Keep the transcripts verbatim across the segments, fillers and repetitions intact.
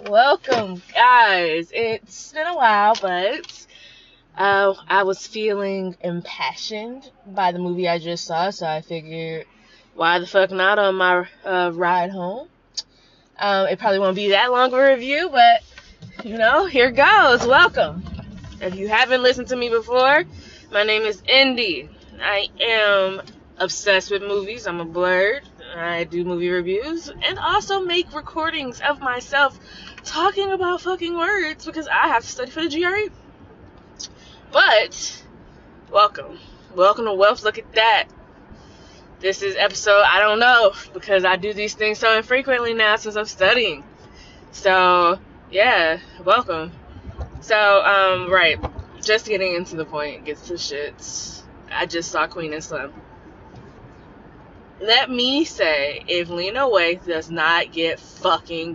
Welcome, guys. It's been a while, but uh, I was feeling impassioned by the movie I just saw, so I figured, why the fuck not on my uh, ride home? Um, it probably won't be that long of a review, but, you know, here goes. Welcome. If you haven't listened to me before, my name is Indy. I am obsessed with movies. I'm a blurred. I do movie reviews and also make recordings of myself talking about fucking words because I have to study for the G R E. But, welcome. Welcome to Wealth. Look at that. This is episode, I don't know, because I do these things so infrequently now since I'm studying. So, yeah, welcome. So, um, right, just getting into the point, gets to shits. I just saw Queen and Slim. Let me say, if Lena Waithe does not get fucking,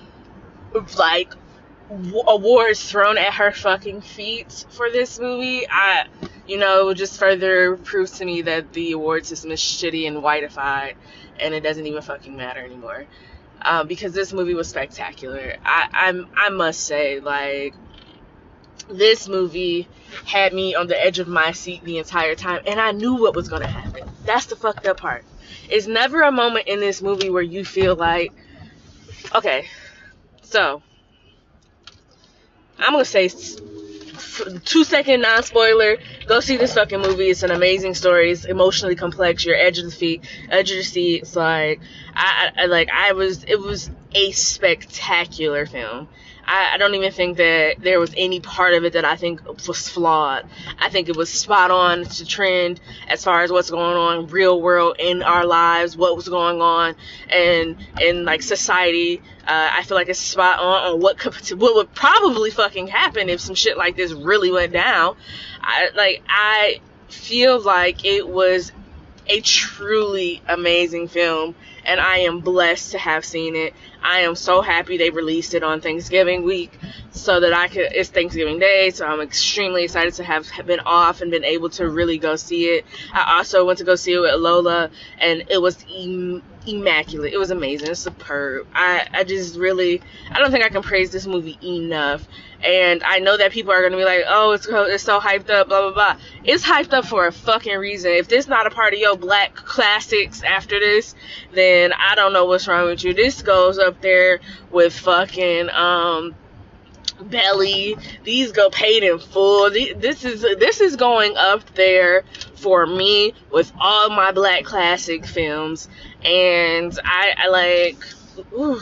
like, w- awards thrown at her fucking feet for this movie, I, you know, just further proves to me that the award system is shitty and whiteified, and it doesn't even fucking matter anymore. Um, because this movie was spectacular. I, I'm, I must say, like, this movie had me on the edge of my seat the entire time, and I knew what was going to happen. That's the fucked up part. It's never a moment in this movie where you feel like, okay, so, I'm going to say two second non-spoiler, go see this fucking movie. It's an amazing story. It's emotionally complex. You're edge of the feet, edge of the seat. It's like, I, I like, I was, it was a spectacular film. I, I don't even think that there was any part of it that I think was flawed. I think it was spot on to trend as far as what's going on real world in our lives, what was going on and in like society. Uh, I feel like it's spot on on what could, what would probably fucking happen if some shit like this really went down. I like I feel like it was a truly amazing film, and I am blessed to have seen it. I am so happy they released it on Thanksgiving week so that I could, it's Thanksgiving Day, so I'm extremely excited to have been off and been able to really go see it. I also went to go see it with Lola, and it was im- immaculate. It was amazing. It's superb. I, I just really, I don't think I can praise this movie enough. And I know that people are going to be like, oh, it's, it's so hyped up, blah, blah, blah. It's hyped up for a fucking reason. If this not a part of your black classics after this, then I don't know what's wrong with you. This goes up there with fucking, um, Belly. These go Paid in Full. This is, this is going up there for me with all my black classic films. And I, I like, ooh,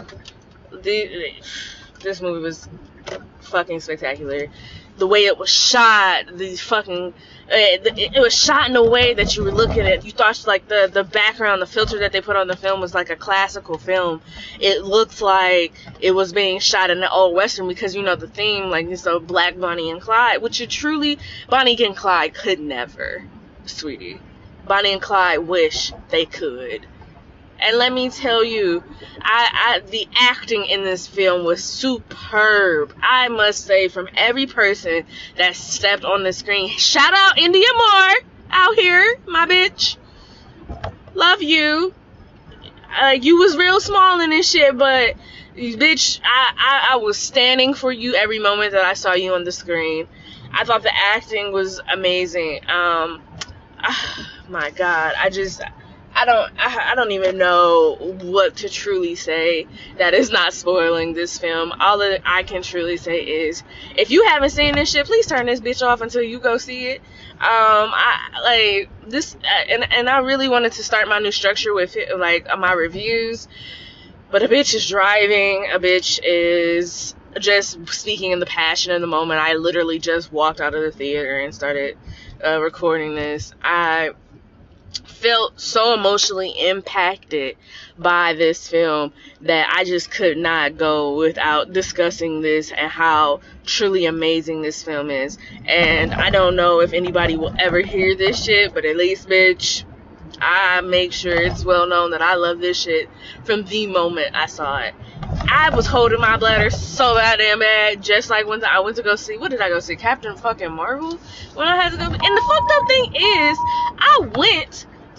the, this movie was fucking spectacular. The way it was shot, the fucking, uh, it, it was shot in a way that you were looking at, you thought like the, the background, the filter that they put on the film was like a classical film. It looked like it was being shot in the old western because, you know, the theme, like, it's a black Bonnie and Clyde, which you truly, Bonnie and Clyde could never, sweetie. Bonnie and Clyde wish they could. And let me tell you, I, I the acting in this film was superb. I must say, from every person that stepped on the screen, shout out India Moore out here, my bitch. Love you. Uh, you was real small in this shit, but bitch, I, I, I was standing for you every moment that I saw you on the screen. I thought the acting was amazing. Um, ah, my God, I just. I don't, I, I don't even know what to truly say that is not spoiling this film. All that I can truly say is, if you haven't seen this shit, please turn this bitch off until you go see it. Um, I, like, this, and, and I really wanted to start my new structure with it, like, my reviews, but a bitch is driving, a bitch is just speaking in the passion of the moment. I literally just walked out of the theater and started uh, recording this. I felt so emotionally impacted by this film that I just could not go without discussing this and how truly amazing this film is. And I don't know if anybody will ever hear this shit, but at least, bitch, I make sure it's well known that I love this shit from the moment I saw it. I was holding my bladder so goddamn bad, just like when I went to go see, what did I go see? Captain fucking Marvel? When I had to go, and the fucked up thing is, I went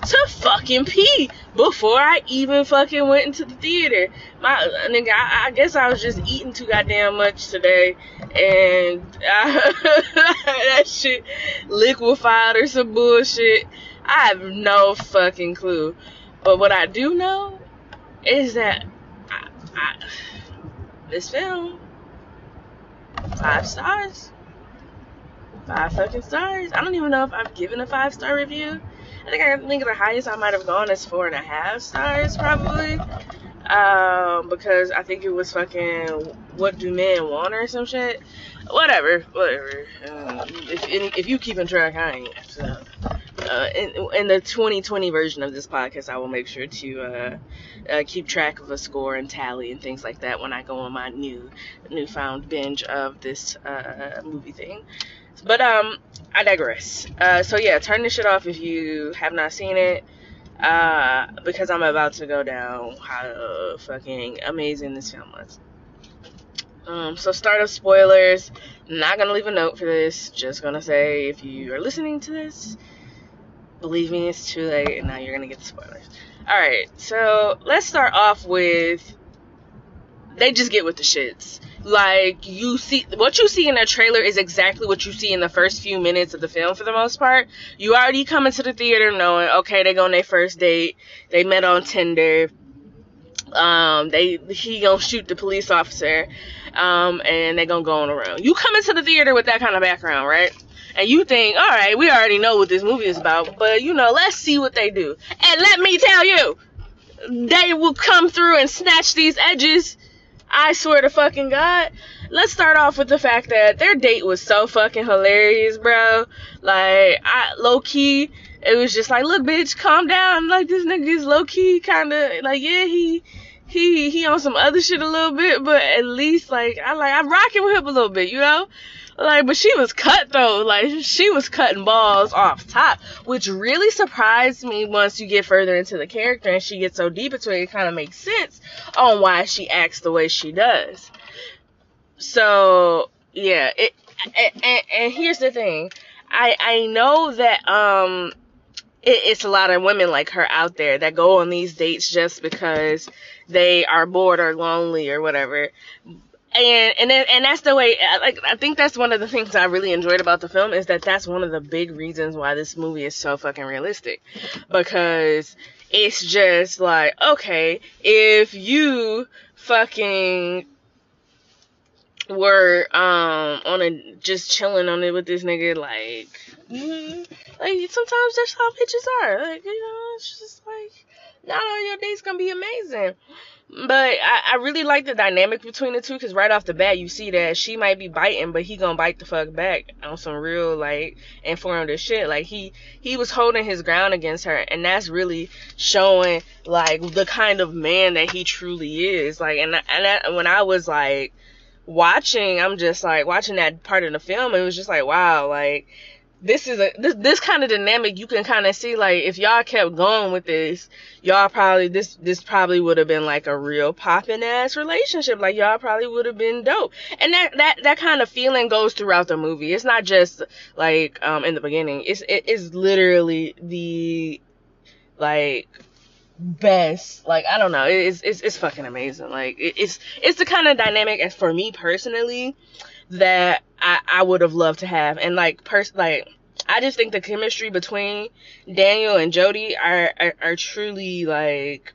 to fucking pee before I even fucking went into the theater. My nigga, I, I guess I was just eating too goddamn much today, and I, that shit liquefied or some bullshit. I have no fucking clue. But what I do know is that I, I, this film, five stars. Five fucking stars. I don't even know if I've given a five star review. I think I think the highest I might have gone is four and a half stars probably. Um, because I think it was fucking What Do Men Want or some shit. Whatever, whatever. Um, if if you keeping track, I ain't. So, uh, in, in the twenty twenty version of this podcast, I will make sure to uh, uh, keep track of a score and tally and things like that when I go on my new newfound binge of this uh, movie thing. But um, I digress. Uh, so yeah, turn this shit off if you have not seen it. Uh, because I'm about to go down how fucking amazing this film was. Um, so start of spoilers. Not gonna leave a note for this. Just gonna say if you are listening to this, believe me, it's too late, and now you're gonna get the spoilers. All right, so let's start off with they just get with the shits. Like, you see, what you see in that trailer is exactly what you see in the first few minutes of the film for the most part. You already come into the theater knowing, okay, they go on their first date, they met on Tinder, um, they, he gonna shoot the police officer, um, and they gonna go on around. You come into the theater with that kind of background, right? And you think, alright, we already know what this movie is about, but, you know, let's see what they do. And let me tell you, they will come through and snatch these edges. I swear to fucking God. Let's start off with the fact that their date was so fucking hilarious, bro. Like, I, low-key, it was just like, look, bitch, calm down. Like, this nigga is low-key kind of, like, yeah, he, he, he on some other shit a little bit, but at least, like, I like, I'm rocking with him a little bit, you know? Like, but she was cut, though. Like, she was cutting balls off top, which really surprised me once you get further into the character and she gets so deep into it. It kind of makes sense on why she acts the way she does. So, yeah. It, and, and, and here's the thing. I, I know that, um, it, it's a lot of women like her out there that go on these dates just because they are bored or lonely or whatever. And and and that's the way, like, I think that's one of the things I really enjoyed about the film, is that that's one of the big reasons why this movie is so fucking realistic. Because it's just like, okay, if you fucking were um on a, just chilling on it with this nigga, like, mm, like, sometimes that's how bitches are. Like, you know, it's just like, not all your dates gonna be amazing. But I, I really like the dynamic between the two, because right off the bat, you see that she might be biting, but he gonna bite the fuck back on some real, like, informative shit. Like, he, he was holding his ground against her, and that's really showing, like, the kind of man that he truly is. Like, and, and that, when I was, like, watching, I'm just, like, watching that part of the film, it was just like, wow, like, this is a, this, this kind of dynamic, you can kind of see, like, if y'all kept going with this, y'all probably, this, this probably would have been, like, a real poppin' ass relationship. Like, y'all probably would have been dope. And that, that, that kind of feeling goes throughout the movie. It's not just, like, um, in the beginning. It's, it is literally the, like, best, like, I don't know, it's, it's, it's fucking amazing. Like, it, it's, it's the kind of dynamic, as for me personally, that I, I would have loved to have. And, like, pers- like, I just think the chemistry between Daniel and Jodie are, are, are truly, like,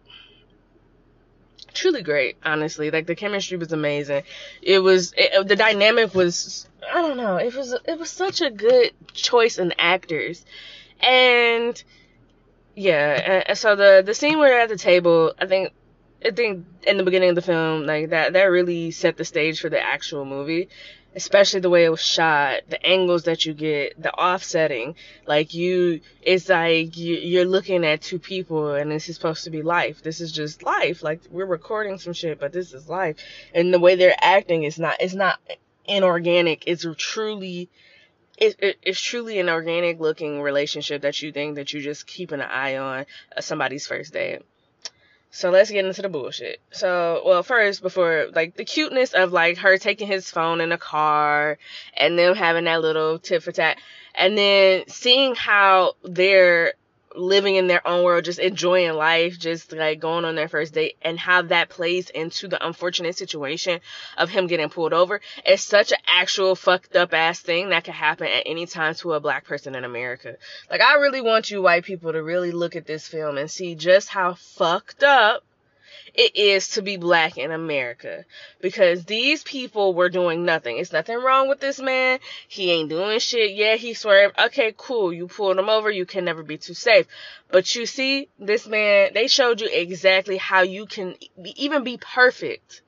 truly great, honestly. Like, the chemistry was amazing. It was, it, the dynamic was, I don't know, it was, it was such a good choice in actors. And, yeah, and so the, the scene where they're at the table, I think, I think in the beginning of the film, like, that, that really set the stage for the actual movie. Especially the way it was shot, the angles that you get, the offsetting. Like, you, it's like you, you're looking at two people, and this is supposed to be life. This is just life. Like, we're recording some shit, but this is life. And the way they're acting is not, it's not inorganic. It's truly, it, it, it's truly an organic looking relationship that you think that you just keeping an eye on uh, somebody's first date. So let's get into the bullshit. So, well, first, before, like, the cuteness of, like, her taking his phone in the car, and them having that little tit for tat, and then seeing how their living in their own world, just enjoying life, just like going on their first date, and how that plays into the unfortunate situation of him getting pulled over. It's such an actual fucked up ass thing that could happen at any time to a black person in America. Like, I really want you white people to really look at this film and see just how fucked up it is to be black in America, because these people were doing nothing. It's nothing wrong with this man. He ain't doing shit. Yeah, he swerved. Okay, cool. You pulled him over. You can never be too safe. But you see, this man, they showed you exactly how you can even be perfect.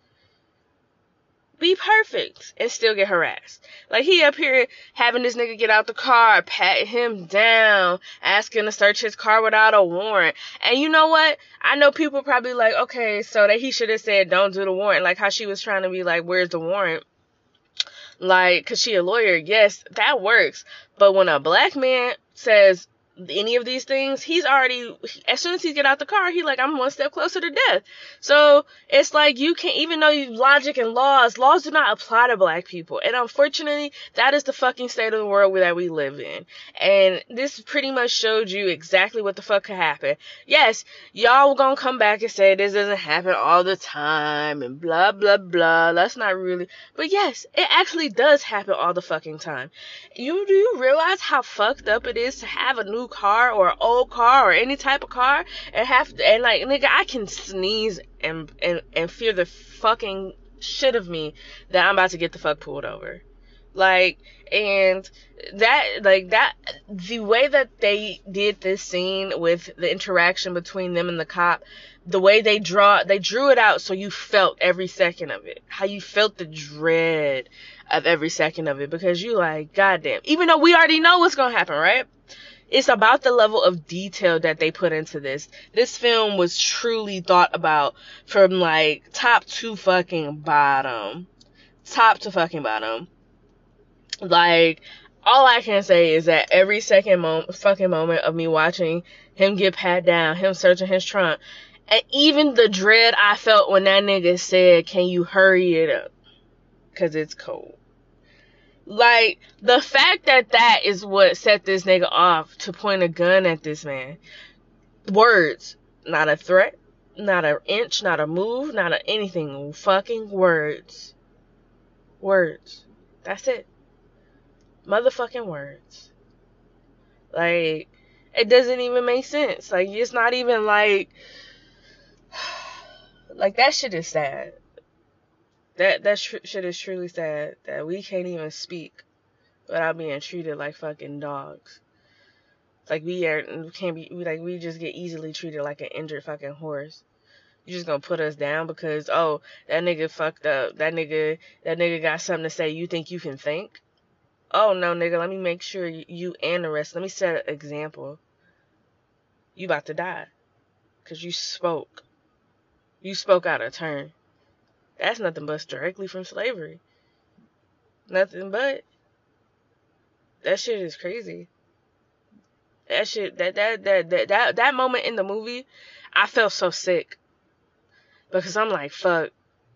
Be perfect and still get harassed. Like, he up here having this nigga get out the car, pat him down, asking to search his car without a warrant. And you know what? I know people probably like, okay, so that he should have said don't do the warrant. Like how she was trying to be like, where's the warrant? Like, cause she a lawyer. Yes, that works. But when a black man says any of these things, he's already, as soon as he get out the car, he like, I'm one step closer to death. So it's like, you can't, even though you logic and laws, laws do not apply to black people. And unfortunately, that is the fucking state of the world that we live in. And this pretty much showed you exactly what the fuck could happen. Yes, y'all were gonna come back and say this doesn't happen all the time and blah, blah, blah. That's not really, but yes, it actually does happen all the fucking time. You, do you realize how fucked up it is to have a new car or an old car or any type of car and have to, and like, nigga, I can sneeze and and and fear the fucking shit of me that I'm about to get the fuck pulled over. Like, and that, like, that, the way that they did this scene with the interaction between them and the cop, the way they draw, they drew it out so you felt every second of it. How you felt the dread of every second of it, because you like, goddamn, even though we already know what's gonna happen, right? It's about the level of detail that they put into this. This film was truly thought about from like top to fucking bottom. Top to fucking bottom. Like, all I can say is that every second moment, fucking moment of me watching him get pat down, him searching his trunk, and even the dread I felt when that nigga said, can you hurry it up? Cause it's cold. Like, the fact that that is what set this nigga off to point a gun at this man. Words. Not a threat. Not an inch. Not a move. Not a anything. Fucking words. Words. That's it. Motherfucking words. Like, it doesn't even make sense. Like, it's not even like... Like, that shit is sad. That that sh- shit is truly sad that we can't even speak without being treated like fucking dogs. Like, we are, we can't be, we, like, we just get easily treated like an injured fucking horse. You just gonna put us down because, oh, that nigga fucked up. That nigga, that nigga got something to say. You think you can think? Oh, no, nigga, let me make sure you, you and the rest, let me set an example. You about to die. Because you spoke. You spoke out of turn. That's nothing but directly from slavery. Nothing but. That shit is crazy. That shit, that, that, that, that, that, that moment in the movie, I felt so sick. Because I'm like, fuck.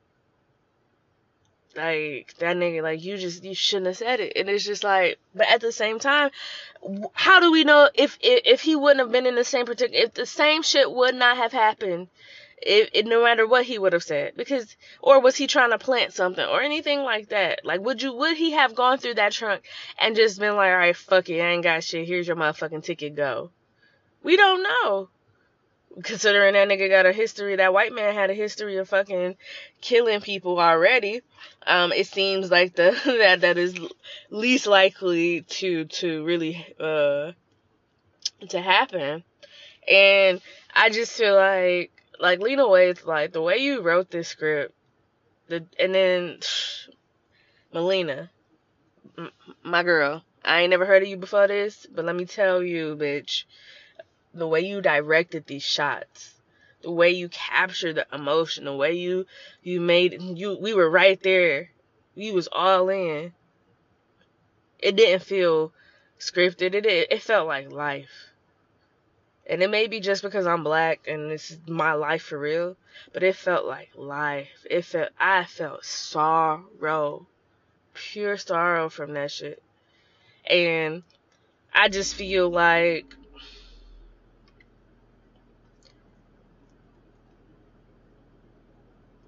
Like, that nigga, like, you just, you shouldn't have said it. And it's just like, but at the same time, how do we know if, if, if he wouldn't have been in the same particular, if the same shit would not have happened, if, if no matter what he would have said? Because, or was he trying to plant something or anything like that? Like, would you, would he have gone through that trunk and just been like, all right, fuck it, I ain't got shit, here's your motherfucking ticket, go? We don't know. Considering that nigga got a history, that white man had a history of fucking killing people already, um, it seems like the, that, that is least likely to, to really, uh, to happen. And I just feel like, like, Lena Waithe's, like, the way you wrote this script, the, and then, Melina, m- my girl, I ain't never heard of you before this, but let me tell you, bitch, the way you directed these shots, the way you captured the emotion, the way you, you made, you, we were right there, we was all in, it didn't feel scripted, it, it felt like life. And it may be just because I'm black and this is my life for real, but it felt like life. It felt, I felt sorrow, pure sorrow from that shit. And I just feel like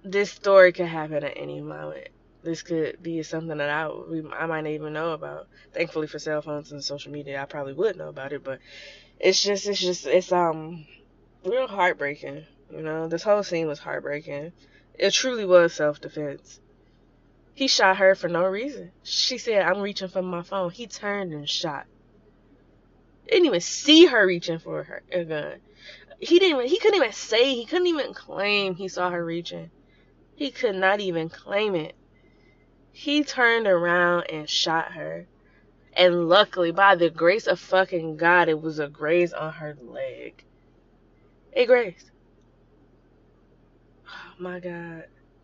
this story could happen at any moment. This could be something that I we, I might not even know about. Thankfully for cell phones and social media, I probably would know about it. But it's just, it's just, it's um real heartbreaking. You know, this whole scene was heartbreaking. It truly was self-defense. He shot her for no reason. She said, "I'm reaching for my phone." He turned and shot. Didn't even see her reaching for her a gun. He didn't. He couldn't even say. He couldn't even claim he saw her reaching. He could not even claim it. He turned around and shot her. And luckily, by the grace of fucking God, it was a graze on her leg. A graze. Oh my God.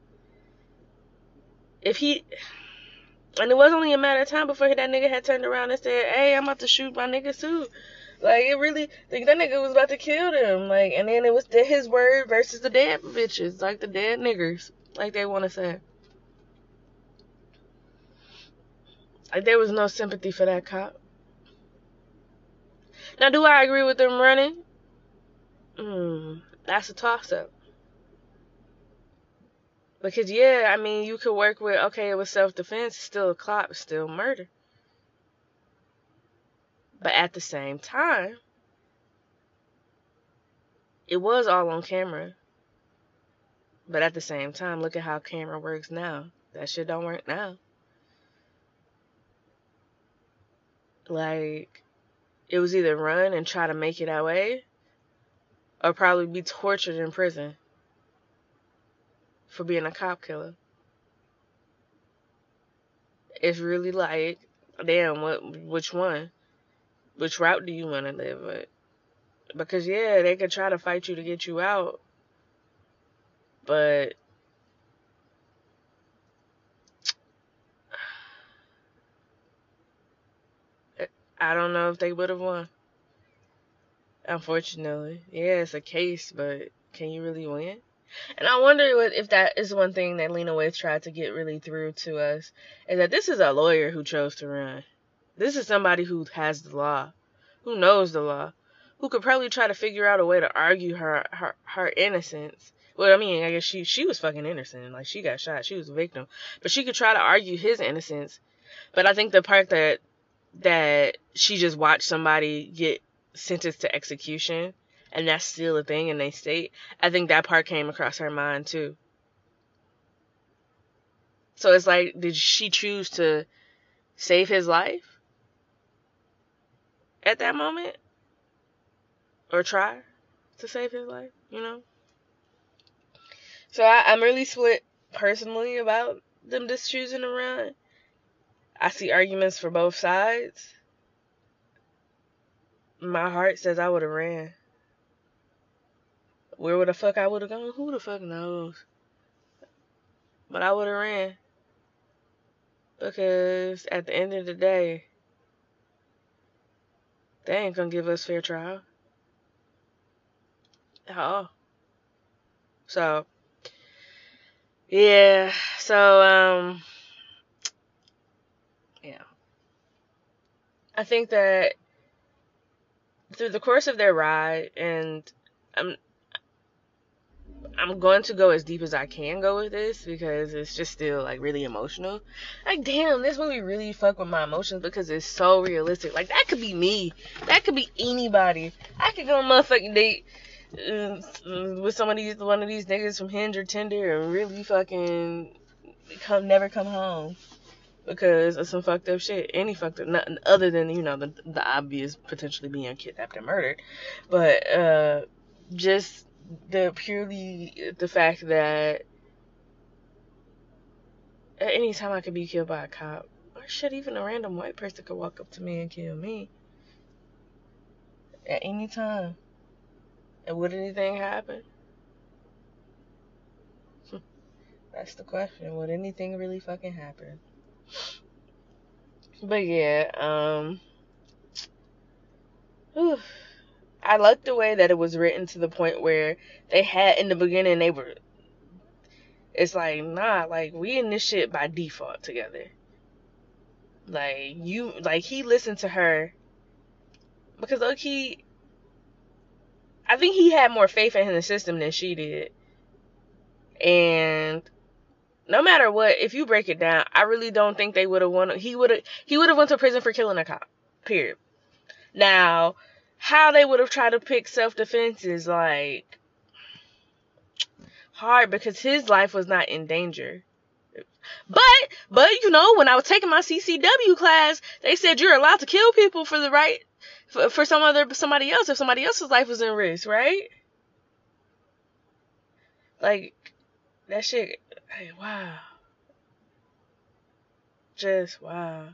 If he... And it was only a matter of time before that nigga had turned around and said, "Hey, I'm about to shoot my niggas too." Like, it really... Like, that nigga was about to kill them. Like, and then it was his word versus the dead bitches. Like, the dead niggers. Like they want to say. Like, there was no sympathy for that cop. Now, do I agree with them running? Hmm, that's a toss-up. Because, yeah, I mean, you could work with, okay, it was self-defense, still a cop, still murder. But at the same time, it was all on camera. But at the same time, look at how camera works now. That shit don't work now. Like, it was either run and try to make it that way, or probably be tortured in prison for being a cop killer. It's really like, damn, what? Which one? Which route do you want to live with? Because, yeah, they could try to fight you to get you out, but I don't know if they would have won. Unfortunately. Yeah, it's a case, but can you really win? And I wonder what, if that is one thing that Lena Waithe tried to get really through to us, is that this is a lawyer who chose to run. This is somebody who has the law, who knows the law, who could probably try to figure out a way to argue her, her, her innocence. Well, I mean, I guess she, she was fucking innocent. Like, she got shot. She was a victim. But she could try to argue his innocence. But I think the part that, that she just watched somebody get sentenced to execution, and that's still a thing in they state, I think that part came across her mind, too. So it's like, did she choose to save his life at that moment? Or try to save his life, you know? So I, I'm really split personally about them just choosing to run. I see arguments for both sides. My heart says I would have ran. Where would the fuck I would have gone? Who the fuck knows? But I would have ran. Because at the end of the day, they ain't gonna give us fair trial. At all. So, yeah. So, um, yeah. I think that through the course of their ride, and I'm I'm going to go as deep as I can go with this because it's just still like really emotional. Like, damn, this movie really fucked with my emotions because it's so realistic. Like, that could be me. That could be anybody. I could go on a motherfucking date uh, with some of these, one of these niggas from Hinge or Tinder and really fucking come, never come home because of some fucked up shit. Any fucked up, nothing other than, you know, the, the obvious potentially being kidnapped and murdered. But, uh, just the purely the fact that at any time I could be killed by a cop, or shit, even a random white person could walk up to me and kill me at any time. And would anything happen? That's the question. Would anything really fucking happen? But yeah, um, whew, I like the way that it was written to the point where they had in the beginning they were. It's like, nah, like, we in this shit by default together. Like, you, like, he listened to her. Because, look, he, I think he had more faith in the system than she did. And no matter what, if you break it down, I really don't think they would have won. He would have he would have went to prison for killing a cop. Period. Now, how they would have tried to pick self-defense is like hard because his life was not in danger. But, but you know, when I was taking my C C W class, they said you're allowed to kill people for the right, for, for some other, somebody else, if somebody else's life was in risk, right? Like, that shit, hey, wow. Just, wow.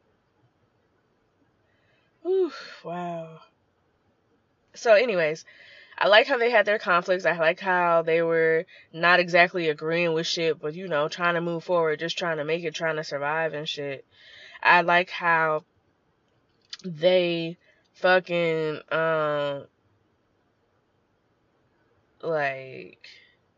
Whew, wow. So, anyways, I like how they had their conflicts. I like how they were not exactly agreeing with shit, but, you know, trying to move forward, just trying to make it, trying to survive and shit. I like how they fucking, um, like,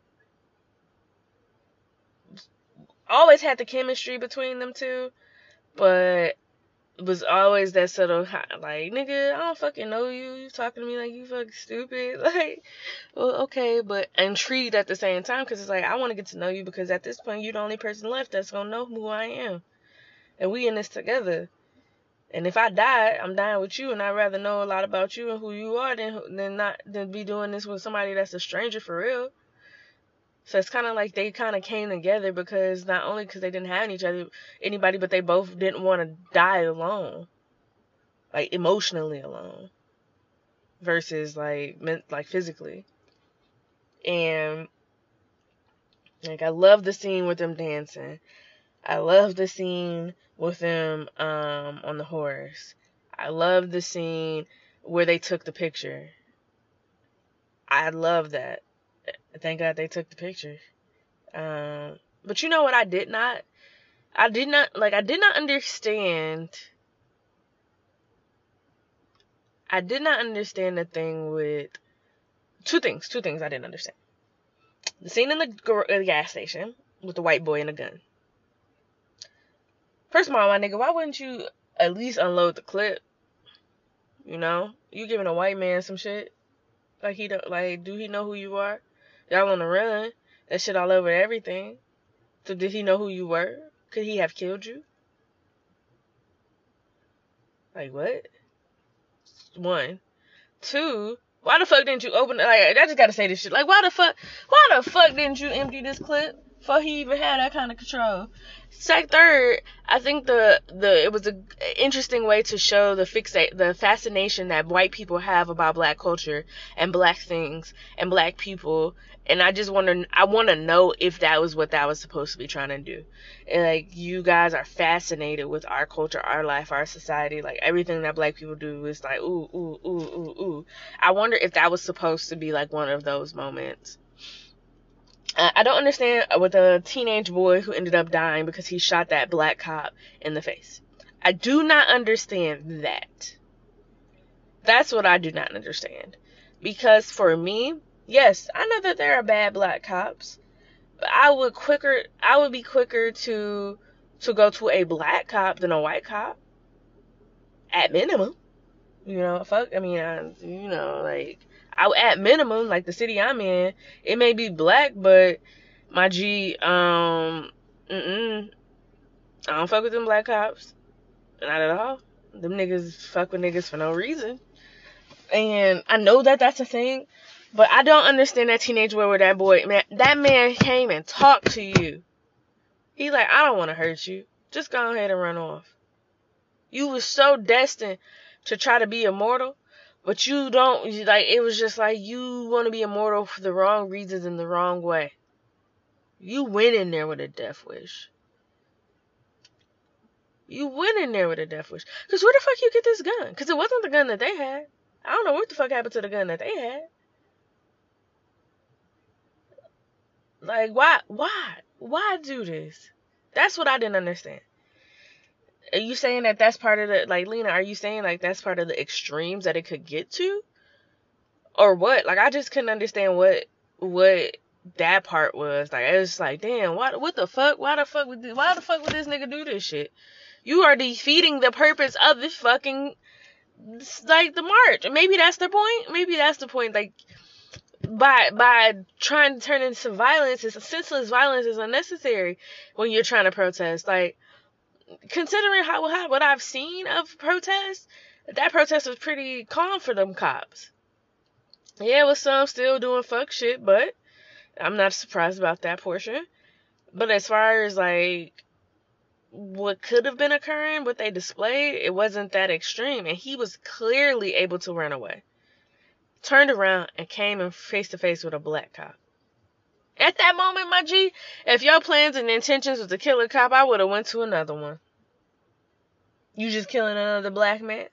always had the chemistry between them two, but it was always that sort of, like, nigga, I don't fucking know you. You talking to me like you fucking stupid. Like, well, okay, but intrigued at the same time, because it's like, I want to get to know you, because at this point, you're the only person left that's gonna know who I am. And we in this together. And if I die, I'm dying with you, and I'd rather know a lot about you and who you are than than not than be doing this with somebody that's a stranger for real. So it's kind of like they kind of came together because not only because they didn't have each other, anybody, but they both didn't want to die alone, like emotionally alone, versus like like physically. And like I love the scene with them dancing. I love the scene with them um, on the horse. I love the scene where they took the picture. I love that. Thank God they took the picture. Um, but you know what I did not? I did not, like, I did not understand. I did not understand the thing with, two things, two things I didn't understand. The scene in the, the gas station with the white boy and a gun. First of all, my nigga, why wouldn't you at least unload the clip? You know? You giving a white man some shit? Like, he don't, like, do he know who you are? Y'all on the run. That shit all over everything. So did he know who you were? Could he have killed you? Like, what? One. Two, why the fuck didn't you open it? Like, I just gotta say this shit. Like, why the fuck, why the fuck didn't you empty this clip before he even had that kind of control? Sec third, I think the, the, it was an interesting way to show the fixate, the fascination that white people have about black culture and black things and black people. And I just wonder, I want to know if that was what that was supposed to be trying to do. And like, you guys are fascinated with our culture, our life, our society. Like, everything that black people do is like, ooh, ooh, ooh, ooh, ooh. I wonder if that was supposed to be like one of those moments. Uh, I don't understand with the teenage boy who ended up dying because he shot that black cop in the face. I do not understand that. That's what I do not understand. Because for me, yes, I know that there are bad black cops, but I would quicker, I would be quicker to, to go to a black cop than a white cop. At minimum. You know, fuck, I mean, I, you know, like, I, at minimum, like the city I'm in, it may be black, but my G, um, mm-mm, I don't fuck with them black cops. Not at all. Them niggas fuck with niggas for no reason. And I know that that's a thing, but I don't understand that teenage boy where that boy, man, that man came and talked to you. He like, I don't want to hurt you. Just go ahead and run off. You was so destined to try to be immortal, but you don't, like, it was just like, you want to be immortal for the wrong reasons in the wrong way. You went in there with a death wish. You went in there with a death wish. Because where the fuck you get this gun? Because it wasn't the gun that they had. I don't know what the fuck happened to the gun that they had. Like, why, why, why do this? That's what I didn't understand. Are you saying that that's part of the, like, Lena, are you saying, like, that's part of the extremes that it could get to? Or what? Like, I just couldn't understand what, what that part was. Like, it was like, damn, what, what the fuck? Why the fuck would, why the fuck would this nigga do this shit? You are defeating the purpose of this fucking, like, the march. Maybe that's the point. Maybe that's the point. Like, by by trying to turn into violence, is senseless violence is unnecessary when you're trying to protest. Like, considering how, how what I've seen of protests, that protest was pretty calm for them cops. Yeah, with some still doing fuck shit, but I'm not surprised about that portion. But as far as like what could have been occurring, what they displayed, it wasn't that extreme, and he was clearly able to run away. Turned around and came in face to face with a black cop. At that moment, my G, if your plans and intentions was to kill a cop, I would have went to another one. You just killing another black man?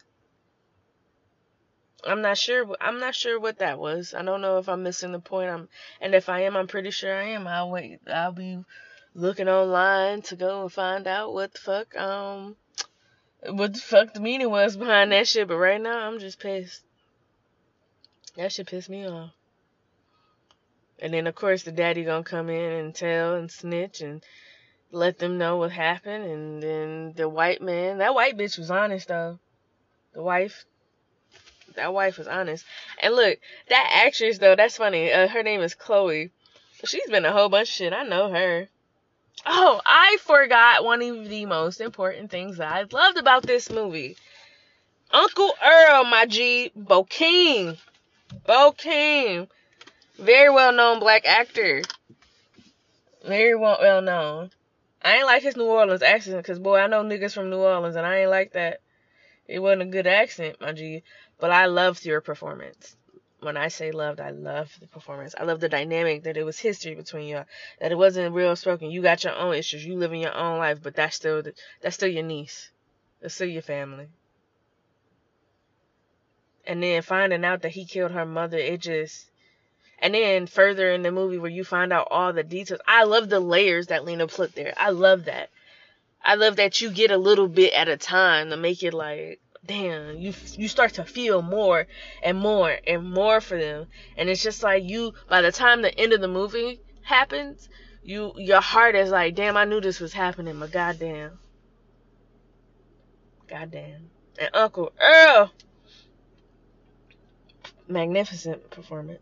I'm not sure. I'm not sure what that was. I don't know if I'm missing the point. I'm, and if I am, I'm pretty sure I am. I'll wait. I'll be looking online to go and find out what the fuck, um, what the fuck the meaning was behind that shit. But right now, I'm just pissed. That shit pissed me off. And then, of course, the daddy gonna come in and tell and snitch and let them know what happened. And then the white man, that white bitch was honest, though. The wife, that wife was honest. And look, that actress, though, that's funny. Uh, her name is Chloe. She's been a whole bunch of shit. I know her. Oh, I forgot one of the most important things that I loved about this movie. Uncle Earl, my G, Bokeem. Bokeem. Very well-known black actor. Very well, well known. I ain't like his New Orleans accent, because, boy, I know niggas from New Orleans, and I ain't like that. It wasn't a good accent, my G. But I loved your performance. When I say loved, I loved the performance. I love the dynamic, that it was history between y'all. That it wasn't real spoken. You got your own issues. You live in your own life, but that's still, the, that's still your niece. That's still your family. And then finding out that he killed her mother, it just... And then further in the movie where you find out all the details. I love the layers that Lena put there. I love that. I love that you get a little bit at a time to make it like, damn, you you start to feel more and more and more for them. And it's just like you, by the time the end of the movie happens, you your heart is like, damn, I knew this was happening, but goddamn. Goddamn. And Uncle Earl, magnificent performance.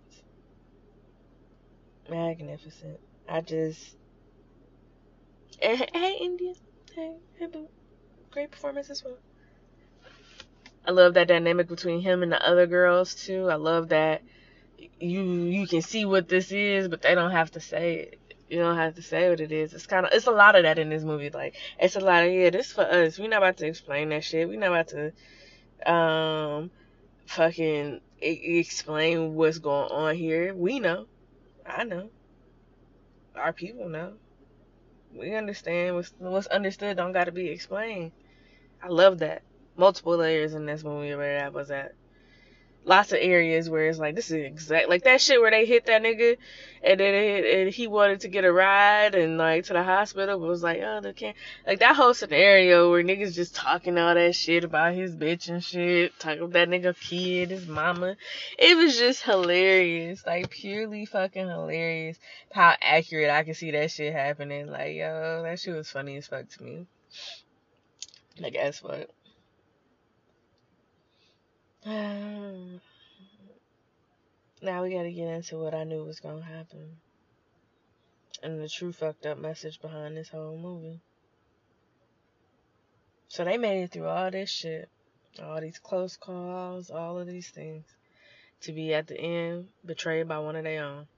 Magnificent. I just... And, hey, India. Hey, hey, boo. Great performance as well. I love that dynamic between him and the other girls, too. I love that you you can see what this is, but they don't have to say it. You don't have to say what it is. It's kind of... It's a lot of that in this movie. Like, it's a lot of, yeah, this for us. We're not about to explain that shit. We're not about to, um, fucking e- explain what's going on here. We know. I know. Our people know. We understand. What's, what's understood don't gotta be explained. I love that. Multiple layers in this movie where that was at. Lots of areas where it's like, this is exact, like that shit where they hit that nigga and then it, and he wanted to get a ride and like to the hospital, but was like, oh, they can't. Like that whole scenario where niggas just talking all that shit about his bitch and shit, talking about that nigga kid, his mama. It was just hilarious, like purely fucking hilarious. How accurate I could see that shit happening. Like, yo, that shit was funny as fuck to me. Like, as fuck. Now we gotta get into what I knew was gonna happen. And the true fucked up message behind this whole movie. So they made it through all this shit. All these close calls, all of these things. To be at the end betrayed by one of their own.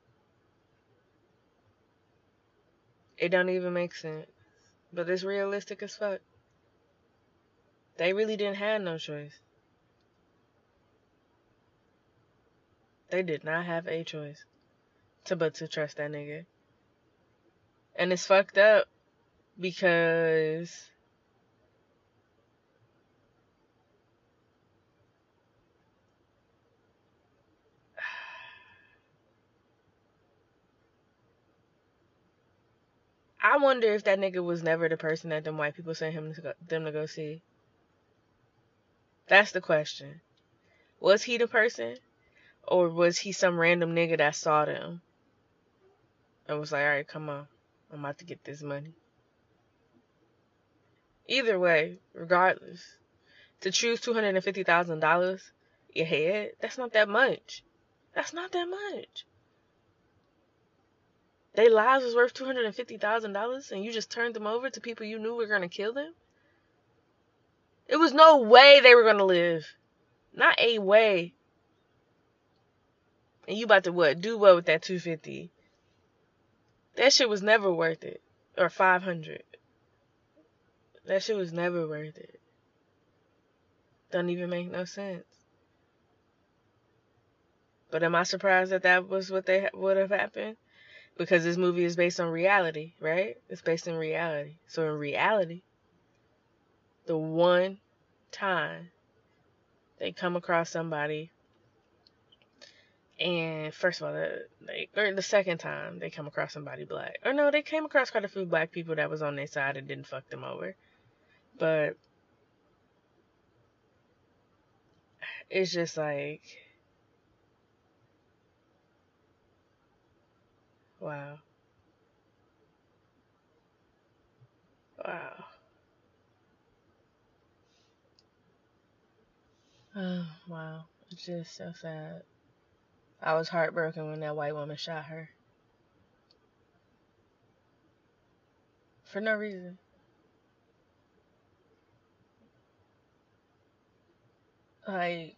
It don't even make sense. But it's realistic as fuck. They really didn't have no choice. They did not have a choice to but to trust that nigga. And it's fucked up because I wonder if that nigga was never the person that them white people sent him to go, them to go see. That's the question. Was he the person? Or was he some random nigga that saw them and was like, alright, come on. I'm about to get this money. Either way, regardless, to choose two hundred fifty thousand dollars your head, that's not that much. That's not that much. Their lives was worth two hundred fifty thousand dollars and you just turned them over to people you knew were going to kill them? It was no way they were going to live. Not a way. And you about to what? Do what with that two hundred fifty? That shit was never worth it. Or five hundred. That shit was never worth it. Doesn't even make no sense. But am I surprised that that was what they would have happened? Because this movie is based on reality, right? It's based in reality. So in reality, the one time they come across somebody, and first of all, they, or the second time they come across somebody black. Or no, they came across quite a few black people that was on their side and didn't fuck them over. But it's just like, wow. Wow. Oh, wow. It's just so sad. I was heartbroken when that white woman shot her. For no reason. Like,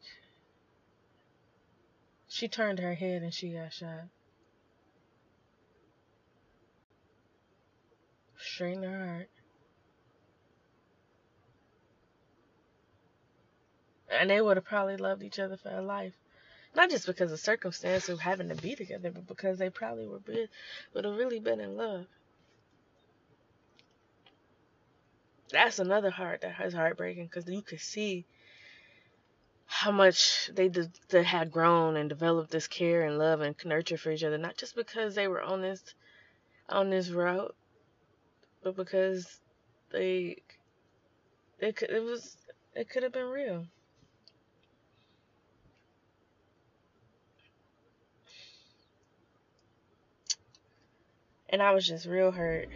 she turned her head and she got shot. Straight in her heart. And they would have probably loved each other for their life. Not just because of circumstance of having to be together, but because they probably were be, would have really been in love. That's another heart that is heartbreaking, because you could see how much they, did, they had grown and developed this care and love and nurture for each other. Not just because they were on this on this route, but because they it could it was it could have been real. And I was just real hurt.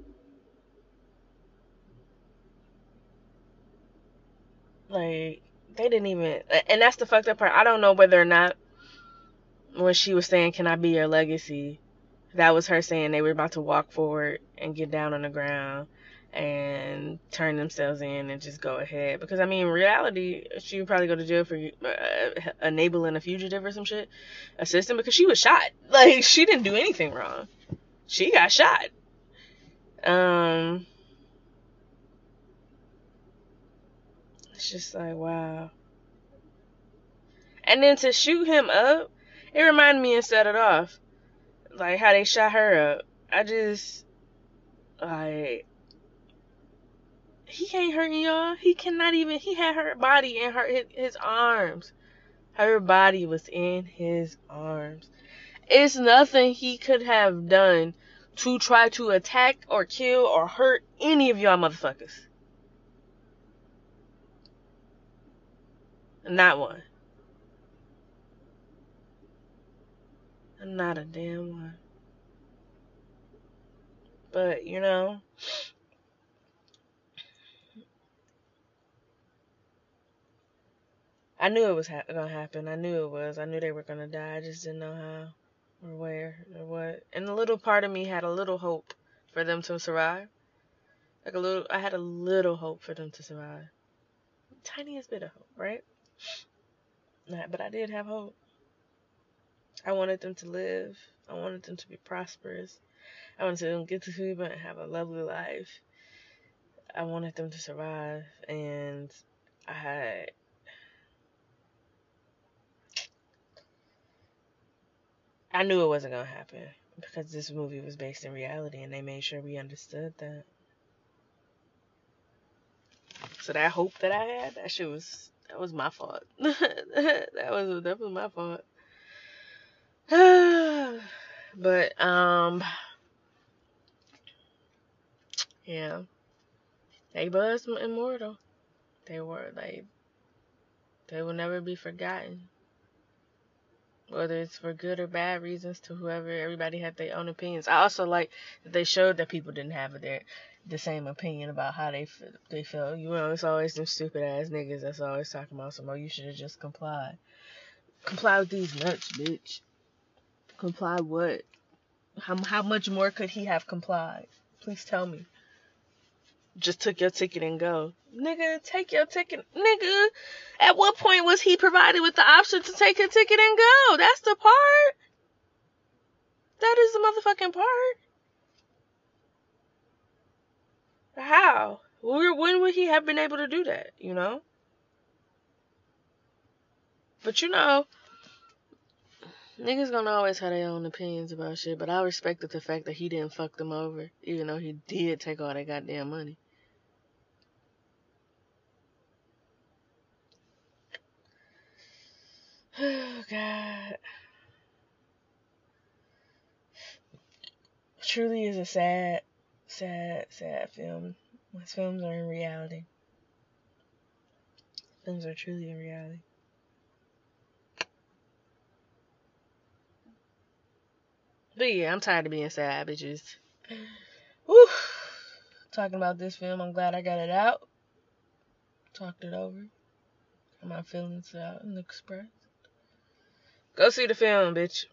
Like, they didn't even, and that's the fucked up part. I don't know whether or not when she was saying, "Can I be your legacy?" that was her saying they were about to walk forward and get down on the ground and turn themselves in and just go ahead. Because, I mean, in reality, she would probably go to jail for uh, enabling a fugitive or some shit. Assisting, because she was shot. Like, she didn't do anything wrong. She got shot. Um, it's just like, wow. And then to shoot him up, it reminded me and set it off. Like, how they shot her up. I just, like, he ain't hurting y'all. He cannot even, he had her body in her, his, his arms. Her body was in his arms. It's nothing he could have done to try to attack or kill or hurt any of y'all motherfuckers. Not one. Not a damn one. But, you know, I knew it was ha- gonna happen. I knew it was. I knew they were gonna die. I just didn't know how or where or what. And a little part of me had a little hope for them to survive. Like a little, I had a little hope for them to survive. Tiniest bit of hope, right? Nah, but I did have hope. I wanted them to live. I wanted them to be prosperous. I wanted them to get to Cuba and have a lovely life. I wanted them to survive, and I had. I knew it wasn't gonna happen because this movie was based in reality, and they made sure we understood that. So that hope that I had, that shit was that was my fault. that was that was my fault. But um, yeah, they was immortal. They were like, they will never be forgotten. Whether it's for good or bad reasons to whoever, everybody had their own opinions. I also like that they showed that people didn't have their the same opinion about how they they felt. You know, it's always them stupid ass niggas that's always talking about some, oh, you should have just complied. Comply with these nuts, bitch. Comply what? How, how much more could he have complied? Please tell me. Just took your ticket and go. Nigga, take your ticket. Nigga, at what point was he provided with the option to take your ticket and go? That's the part. That is the motherfucking part. How? When would he have been able to do that, you know? But you know, niggas gonna always have their own opinions about shit, but I respected the fact that he didn't fuck them over, even though he did take all that goddamn money. Oh, God. Truly is a sad, sad, sad film. Most films are in reality. Films are truly in reality. But yeah, I'm tired of being sad, bitches. Whew. Talking about this film, I'm glad I got it out. Talked it over. Got my feelings out and expressed. Go see the film, bitch.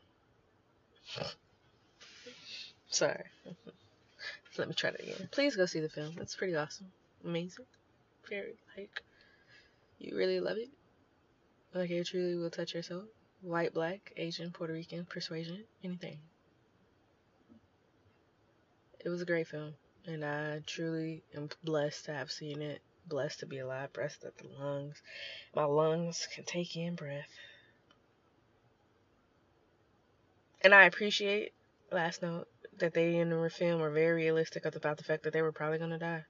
Sorry. Let me try that again. Please go see the film. It's pretty awesome. Amazing. Very, like, you really love it. Like, it truly will touch your soul. White, black, Asian, Puerto Rican, persuasion, anything. It was a great film. And I truly am blessed to have seen it. Blessed to be alive. Blessed that the lungs, my lungs can take in breath. And I appreciate, last note, that they in the film were very realistic about the fact that they were probably going to die.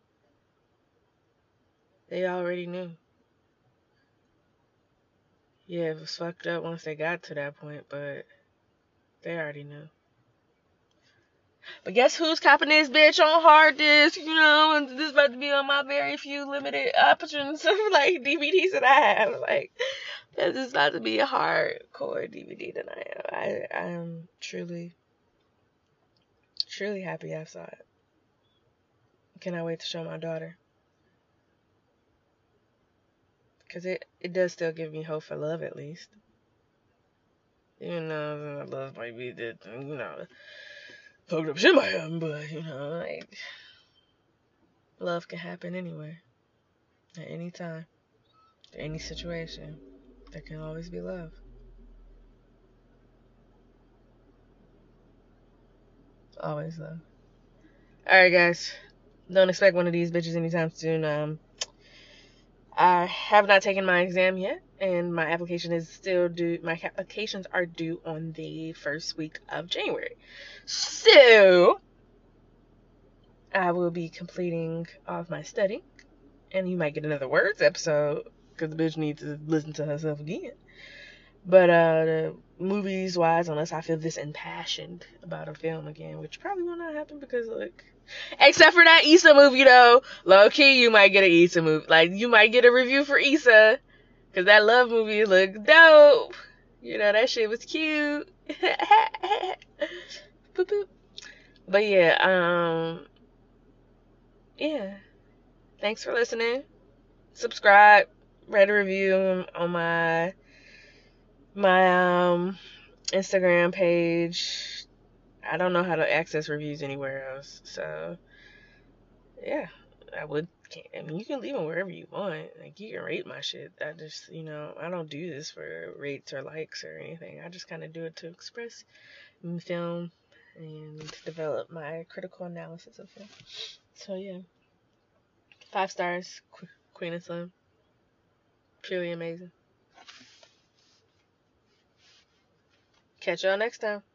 They already knew. Yeah, it was fucked up once they got to that point, but they already knew. But guess who's copping this bitch on hard disk, you know, and this is about to be on my very few limited options of, like, D V Ds that I have. Like, this is about to be a hardcore D V D that I have. I, I am truly, truly happy I saw it. Cannot wait to show my daughter. Because it, it does still give me hope for love, at least. Even though love might be, the, you know, fucked up shit might happen, but, you know, like, love can happen anywhere. At any time. Any situation. There can always be love. Always love. Alright, guys. Don't expect one of these bitches anytime soon. Um, I have not taken my exam yet, and my application is still due. My applications are due on the first week of January. So, I will be completing all of my study, and you might get another words episode, because the bitch needs to listen to herself again. But, uh, the movies wise, unless I feel this impassioned about a film again, which probably will not happen because, like, except for that Issa movie, though, low key, you might get an Issa movie. Like, you might get a review for Issa, because that Love movie looked dope. You know, that shit was cute. Boop, boop. But yeah, um, yeah. Thanks for listening. Subscribe, rate a review on my my um Instagram page. I don't know how to access reviews anywhere else, so yeah, I would. I mean, you can leave them wherever you want. Like, you can rate my shit. I just, you know, I don't do this for rates or likes or anything. I just kind of do it to express film and develop my critical analysis of film. So yeah, five stars, Qu- Queen and Slim, purely amazing. Catch y'all next time.